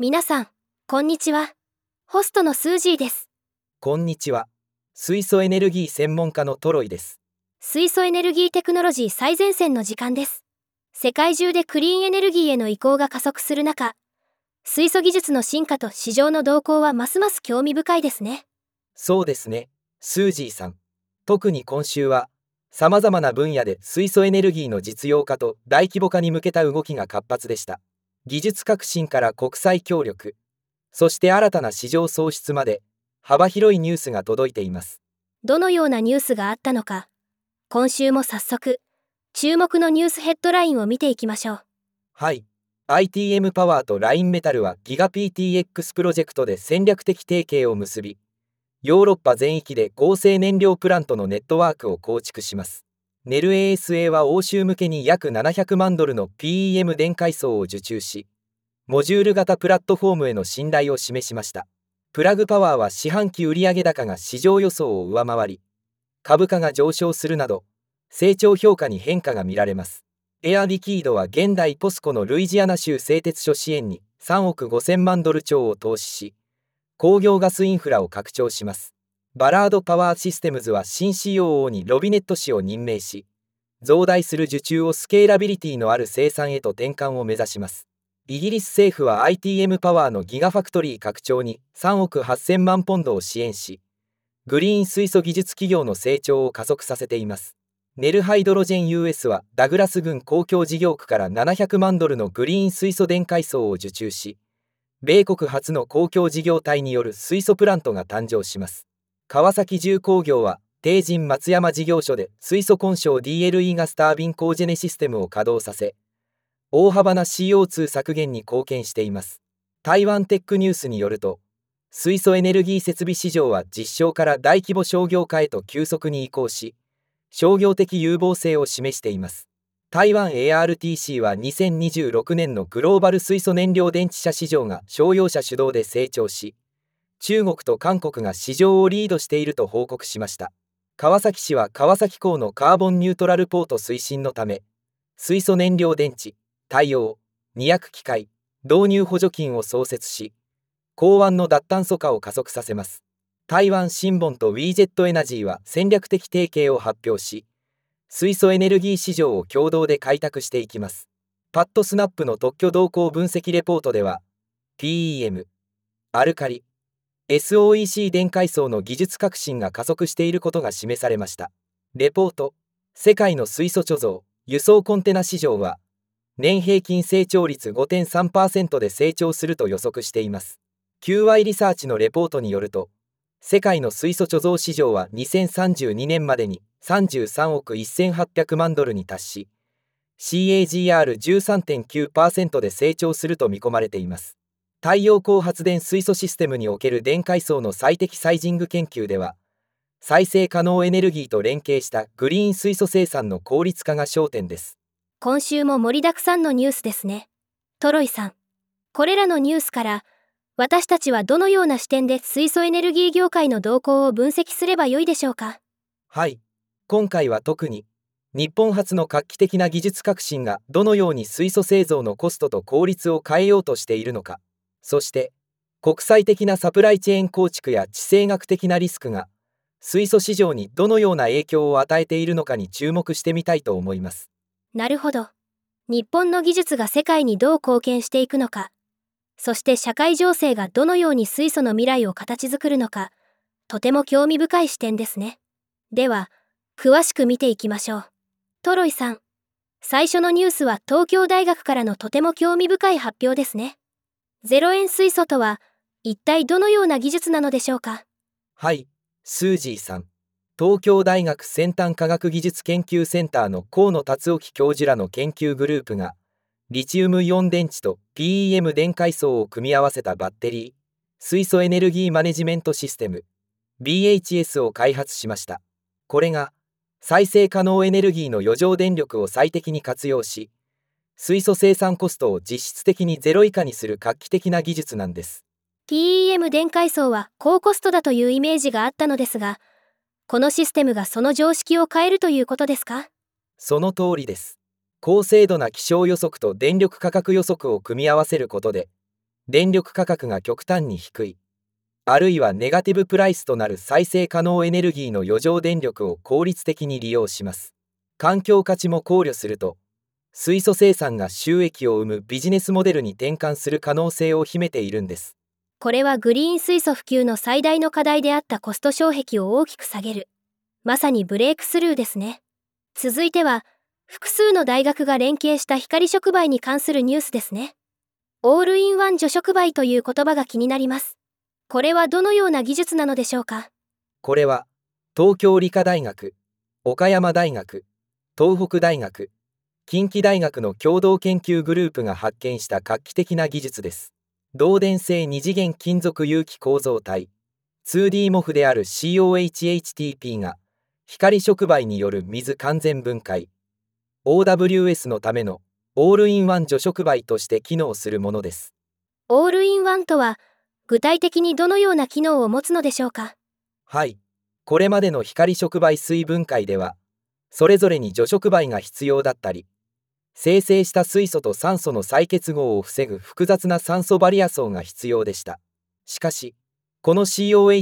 皆さん、こんにちは。ホストのスージーです。 こんにちは。水素エネルギー専門家のトロイです。 水素エネルギーテクノロジー最前線の時間です。世界中でクリーンエネルギーへの移行が加速する中、水素技術の進化と市場の動向はますます興味深いですね。 そうですね、スージーさん。特に今週は、様々な分野で水素エネルギーの実用化と大規模化に向けた動きが活発でした。技術革新から国際協力、そして新たな市場創出まで、幅広いニュースが届いています。 どのようなニュースがあったのか、今週も早速、注目のニュースヘッドラインを見ていきましょう。 はい。ITM パワーとラインメタルはギガ PTX プロジェクトで戦略的提携を結び、ヨーロッパ全域で合成燃料プラントのネットワークを構築します。ネル ASA は欧州向けに約700万ドルの PEM 電解層を受注し、モジュール型プラットフォームへの信頼を示しました。プラグパワーは四半期売上高が市場予想を上回り、株価が上昇するなど、成長評価に変化が見られます。エアリキードは現代ポスコのルイジアナ州製鉄所支援に3億5000万ドル超を投資し、工業ガスインフラを拡張します。バラードパワーシステムズは新 COO にロビネット氏を任命し、増大する受注をスケーラビリティのある生産へと転換を目指します。イギリス政府は ITM パワーのギガファクトリー拡張に3億8000万ポンドを支援し、グリーン水素技術企業の成長を加速させています。ネルハイドロジェン US はダグラス郡公共事業区から700万ドルのグリーン水素電解層を受注し、米国初の公共事業体による水素プラントが誕生します。川崎重工業は帝人松山事業所で水素混焼 DLE ガスタービンコージェネシステムを稼働させ、大幅な CO2 削減に貢献しています。台湾テックニュースによると、水素エネルギー設備市場は実証から大規模商業化へと急速に移行し、商業的有望性を示しています。台湾 ARTC は2026年のグローバル水素燃料電池車市場が商用車主導で成長し、中国と韓国が市場をリードしていると報告しました。川崎市は川崎港のカーボンニュートラルポート推進のため、水素燃料電池、対応、二役機械、導入補助金を創設し、港湾の脱炭素化を加速させます。台湾シンボンとウィージェットエナジーは戦略的提携を発表し、水素エネルギー市場を共同で開拓していきます。パッドスナップの特許動向分析レポートでは、PEM、アルカリ、SOEC 電解層の技術革新が加速していることが示されました。レポート、世界の水素貯蔵、輸送コンテナ市場は、年平均成長率 5.3% で成長すると予測しています。QY リサーチのレポートによると、世界の水素貯蔵市場は2032年までに33億1800万ドルに達し、CAGR13.9% で成長すると見込まれています。太陽光発電水素システムにおける電解層の最適サイジング研究では、再生可能エネルギーと連携したグリーン水素生産の効率化が焦点です。 今週も盛りだくさんのニュースですね。トロイさん、これらのニュースから私たちはどのような視点で水素エネルギー業界の動向を分析すればよいでしょうか。 はい、今回は特に日本初の画期的な技術革新がどのように水素製造のコストと効率を変えようとしているのか、そして国際的なサプライチェーン構築や地政学的なリスクが水素市場にどのような影響を与えているのかに注目してみたいと思います。 なるほど。日本の技術が世界にどう貢献していくのか、そして社会情勢がどのように水素の未来を形作るのか、とても興味深い視点ですね。では、詳しく見ていきましょう。トロイさん、最初のニュースは東京大学からのとても興味深い発表ですね。0円水素とは、一体どのような技術なのでしょうか。 はい、スージーさん。東京大学先端科学技術研究センターの河野達興教授らの研究グループが、リチウムイオン電池と PEM 電解層を組み合わせたバッテリー、水素エネルギーマネジメントシステム、BHS を開発しました。これが、再生可能エネルギーの余剰電力を最適に活用し、水素生産コストを実質的にゼロ以下にする画期的な技術なんです。 PEM 電解層は高コストだというイメージがあったのですが、このシステムがその常識を変えるということですか。 その通りです。高精度な気象予測と電力価格予測を組み合わせることで、 電力価格が極端に低い、あるいはネガティブプライスとなる再生可能エネルギーの余剰電力を効率的に利用します。環境価値も考慮すると、水素生産が収益を生むビジネスモデルに転換する可能性を秘めているんです。 これはグリーン水素普及の最大の課題であったコスト障壁を大きく下げる、まさにブレイクスルーですね。続いては、複数の大学が連携した光触媒に関するニュースですね。オールインワン除触媒という言葉が気になります。これはどのような技術なのでしょうか？ これは、東京理科大学、岡山大学、東北大学、近畿大学の共同研究グループが発見した画期的な技術です。導電性二次元金属有機構造体 2D モフである COHHTP が光触媒による水完全分解 OWS のためのオールインワン除触媒として機能するものです。 オールインワンとは具体的にどのような機能を持つのでしょうか？ はい、これまでの光触媒水分解ではそれぞれに除触媒が必要だったり、生成した水素と酸素の再結合を防ぐ複雑な酸素バリア層が必要でした。しかし、この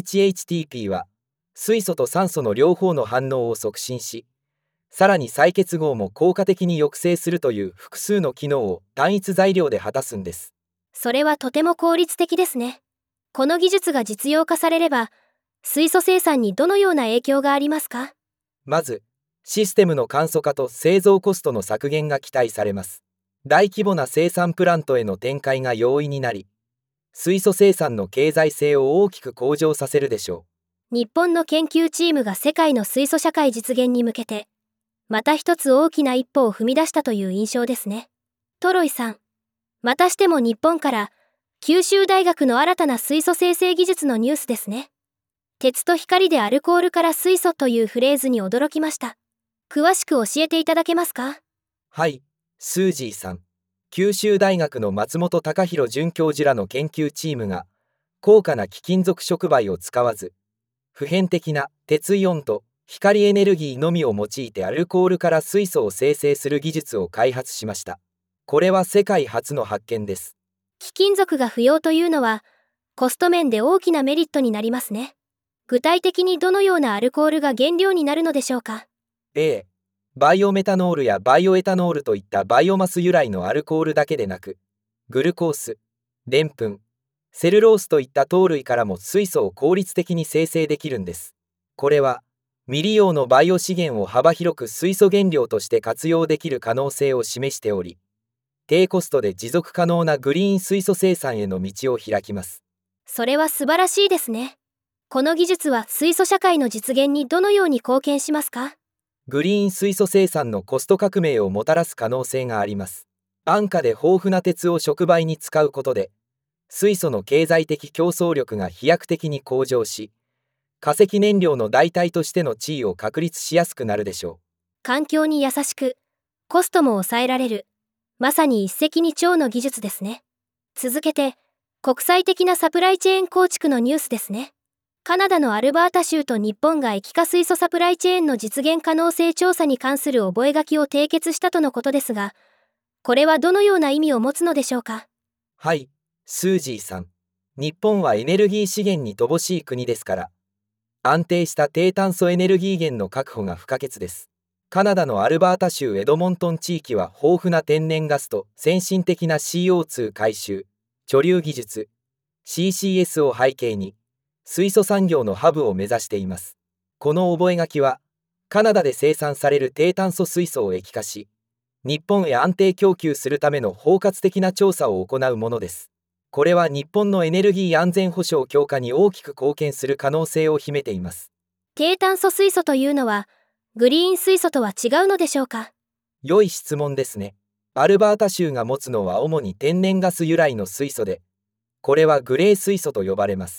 COHHTP は水素と酸素の両方の反応を促進し、さらに再結合も効果的に抑制するという複数の機能を単一材料で果たすんです。 それはとても効率的ですね。この技術が実用化されれば、水素生産にどのような影響がありますか？ まず、システムの簡素化と製造コストの削減が期待されます。大規模な生産プラントへの展開が容易になり、水素生産の経済性を大きく向上させるでしょう。日本の研究チームが世界の水素社会実現に向けて、また一つ大きな一歩を踏み出したという印象ですね。トロイさん、またしても日本から九州大学の新たな水素生成技術のニュースですね。鉄と光でアルコールから水素というフレーズに驚きました。詳しく教えていただけますか？ はい、スージーさん。九州大学の松本隆弘准教授らの研究チームが高価な貴金属触媒を使わず、普遍的な鉄イオンと光エネルギーのみを用いてアルコールから水素を生成する技術を開発しました。これは世界初の発見です。 貴金属が不要というのはコスト面で大きなメリットになりますね。具体的にどのようなアルコールが原料になるのでしょうか？ バイオメタノールやバイオエタノールといったバイオマス由来のアルコールだけでなく、グルコース、でんぷん、セルロースといった糖類からも水素を効率的に生成できるんです。これは未利用のバイオ資源を幅広く水素原料として活用できる可能性を示しており、低コストで持続可能なグリーン水素生産への道を開きます。 それは素晴らしいですね。この技術は水素社会の実現にどのように貢献しますか？ グリーン水素生産のコスト革命をもたらす可能性があります。安価で豊富な鉄を触媒に使うことで、水素の経済的競争力が飛躍的に向上し、化石燃料の代替としての地位を確立しやすくなるでしょう。 環境に優しく、コストも抑えられる、まさに一石二鳥の技術ですね。続けて、国際的なサプライチェーン構築のニュースですね。カナダのアルバータ州と日本が液化水素サプライチェーンの実現可能性調査に関する覚書を締結したとのことですが、これはどのような意味を持つのでしょうか？ はい、スージーさん。日本はエネルギー資源に乏しい国ですから、安定した低炭素エネルギー源の確保が不可欠です。カナダのアルバータ州エドモントン地域は豊富な天然ガスと先進的な CO2 回収、貯留技術、CCS を背景に、水素産業のハブを目指しています。この覚書は、カナダで生産される低炭素水素を液化し、日本へ安定供給するための包括的な調査を行うものです。これは日本のエネルギー安全保障強化に大きく貢献する可能性を秘めています。 低炭素水素というのは、グリーン水素とは違うのでしょうか？ 良い質問ですね。アルバータ州が持つのは主に天然ガス由来の水素で、これはグレー水素と呼ばれます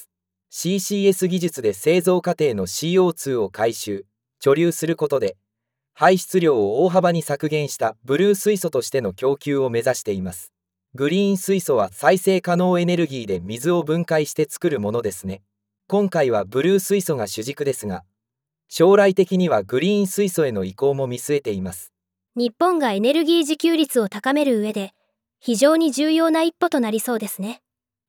。CCS 技術で製造過程の CO2 を回収、貯留することで、排出量を大幅に削減したブルー水素としての供給を目指しています。グリーン水素は再生可能エネルギーで水を分解して作るものですね。今回はブルー水素が主軸ですが、将来的にはグリーン水素への移行も見据えています。 日本がエネルギー自給率を高める上で、非常に重要な一歩となりそうですね。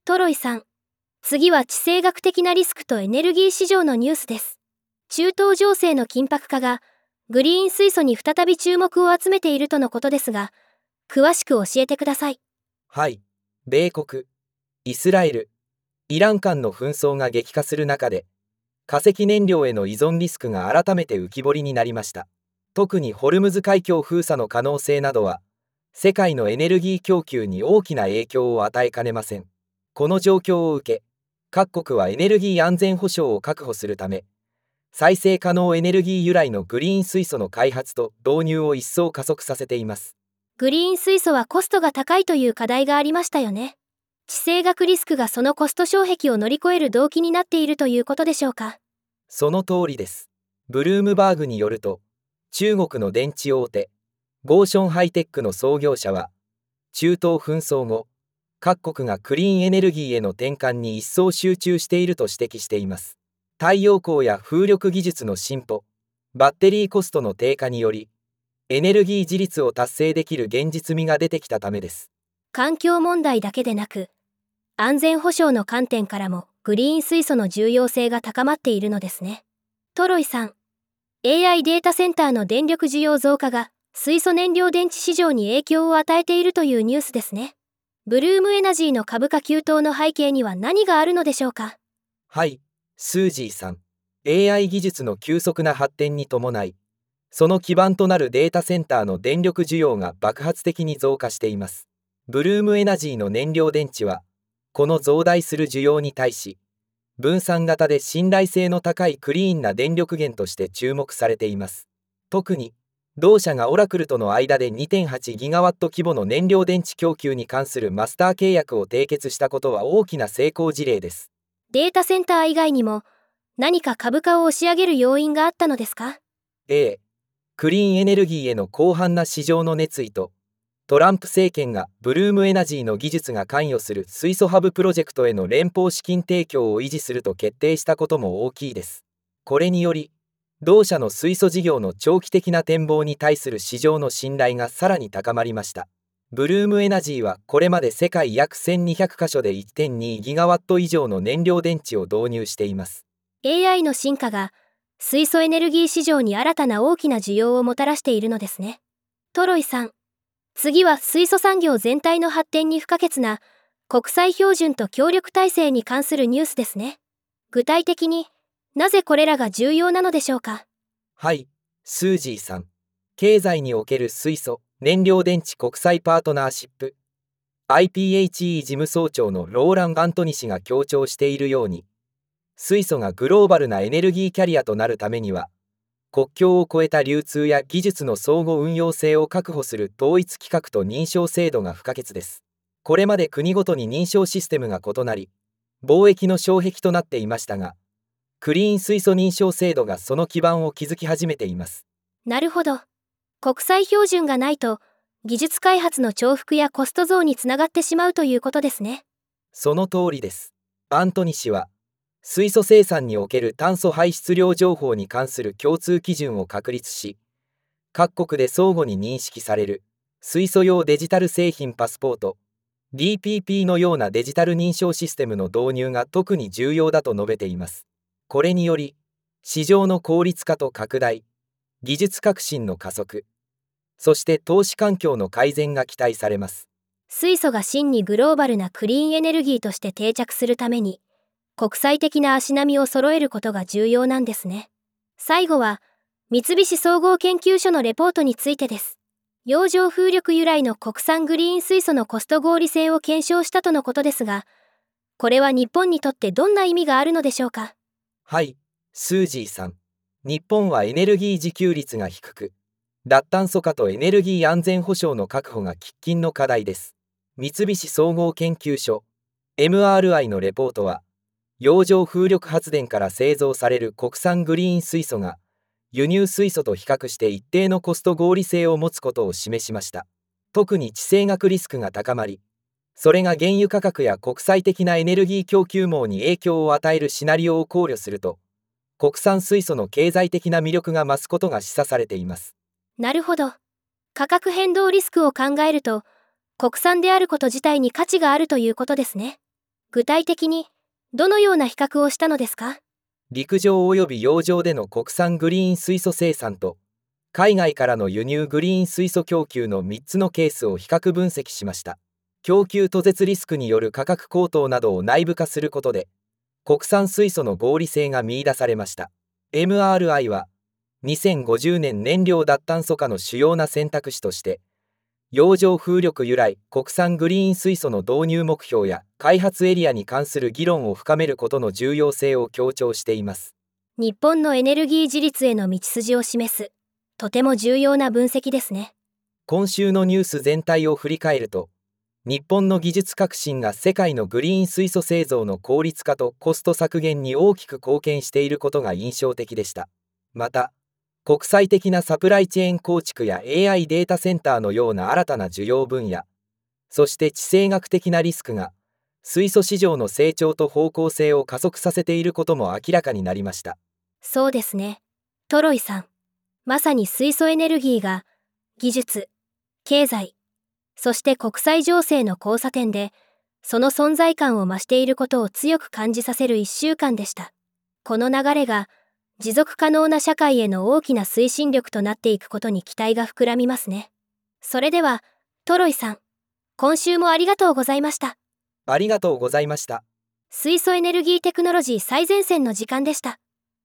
トロイさん、次は地政学的なリスクとエネルギー市場のニュースです。中東情勢の緊迫化がグリーン水素に再び注目を集めているとのことですが、詳しく教えてください。 はい、米国、イスラエル、イラン間の紛争が激化する中で、化石燃料への依存リスクが改めて浮き彫りになりました。特にホルムズ海峡封鎖の可能性などは、世界のエネルギー供給に大きな影響を与えかねません。この状況を受け、各国はエネルギー安全保障を確保するため、再生可能エネルギー由来のグリーン水素の開発と導入を一層加速させています。 グリーン水素はコストが高いという課題がありましたよね。地政学リスクがそのコスト障壁を乗り越える動機になっているということでしょうか。 その通りです。ブルームバーグによると、中国の電池大手、ゴーションハイテックの創業者は、中東紛争後、各国がクリーンエネルギーへの転換に一層集中していると指摘しています。太陽光や風力技術の進歩、バッテリーコストの低下により、エネルギー自立を達成できる現実味が出てきたためです。 環境問題だけでなく、安全保障の観点からもグリーン水素の重要性が高まっているのですね。トロイさん、AI データセンターの電力需要増加が水素燃料電池市場に影響を与えているというニュースですね。ブルームエナジーの株価急騰の背景には何があるのでしょうか。 はい、スージーさん。AI 技術の急速な発展に伴い、その基盤となるデータセンターの電力需要が爆発的に増加しています。ブルームエナジーの燃料電池は、この増大する需要に対し、分散型で信頼性の高いクリーンな電力源として注目されています。特に、同社がオラクルとの間で 2.8 ギガワット規模の燃料電池供給に関するマスター契約を締結したことは大きな成功事例です。 データセンター以外にも何か株価を押し上げる要因があったのですか。 クリーンエネルギーへの広範な市場の熱意と、トランプ政権がブルームエナジーの技術が関与する水素ハブプロジェクトへの連邦資金提供を維持すると決定したことも大きいです。これにより、同社の水素事業の長期的な展望に対する市場の信頼がさらに高まりました。ブルームエナジーはこれまで世界約1200カ所で 1.2 ギガワット以上の燃料電池を導入しています。 AI の進化が水素エネルギー市場に新たな大きな需要をもたらしているのですね。トロイさん、次は水素産業全体の発展に不可欠な国際標準と協力体制に関するニュースですね。具体的になぜこれらが重要なのでしょうか。 はい、スージーさん。経済における水素燃料電池国際パートナーシップ IPHE 事務総長のローラン・アントニ氏が強調しているように、水素がグローバルなエネルギーキャリアとなるためには、国境を越えた流通や技術の相互運用性を確保する統一規格と認証制度が不可欠です。これまで国ごとに認証システムが異なり、貿易の障壁となっていましたが、クリーン水素認証制度がその基盤を築き始めています。 なるほど。国際標準がないと、技術開発の重複やコスト増につながってしまうということですね。 その通りです。アントニ氏は、水素生産における炭素排出量情報に関する共通基準を確立し、各国で相互に認識される水素用デジタル製品パスポート DPP のようなデジタル認証システムの導入が特に重要だと述べています。これにより、市場の効率化と拡大、技術革新の加速、そして投資環境の改善が期待されます。 水素が真にグローバルなクリーンエネルギーとして定着するために、国際的な足並みを揃えることが重要なんですね。最後は、三菱総合研究所のレポートについてです。洋上風力由来の国産グリーン水素のコスト合理性を検証したとのことですが、これは日本にとってどんな意味があるのでしょうか。 はい、スージーさん。日本はエネルギー自給率が低く、脱炭素化とエネルギー安全保障の確保が喫緊の課題です。三菱総合研究所 MRI のレポートは、洋上風力発電から製造される国産グリーン水素が、輸入水素と比較して一定のコスト合理性を持つことを示しました。特に地政学リスクが高まり、それが原油価格や国際的なエネルギー供給網に影響を与えるシナリオを考慮すると、国産水素の経済的な魅力が増すことが示唆されています。 なるほど。価格変動リスクを考えると、国産であること自体に価値があるということですね。 具体的に、どのような比較をしたのですか？ 陸上及び洋上での国産グリーン水素生産と、海外からの輸入グリーン水素供給の3つのケースを比較分析しました。供給途絶リスクによる価格高騰などを内部化することで、国産水素の合理性が見出されました。MRI は、2050年燃料脱炭素化の主要な選択肢として、洋上風力由来国産グリーン水素の導入目標や開発エリアに関する議論を深めることの重要性を強調しています。 日本のエネルギー自立への道筋を示す、とても重要な分析ですね。 今週のニュース全体を振り返ると、日本の技術革新が世界のグリーン水素製造の効率化とコスト削減に大きく貢献していることが印象的でした。また、国際的なサプライチェーン構築や AI データセンターのような新たな需要分野、そして地政学的なリスクが、水素市場の成長と方向性を加速させていることも明らかになりました。 そうですね。トロイさん。まさに水素エネルギーが、技術、経済、そして国際情勢の交差点で、その存在感を増していることを強く感じさせる1週間でした。この流れが、持続可能な社会への大きな推進力となっていくことに期待が膨らみますね。それでは、トロイさん、今週もありがとうございました。 ありがとうございました。 水素エネルギーテクノロジー最前線の時間でした。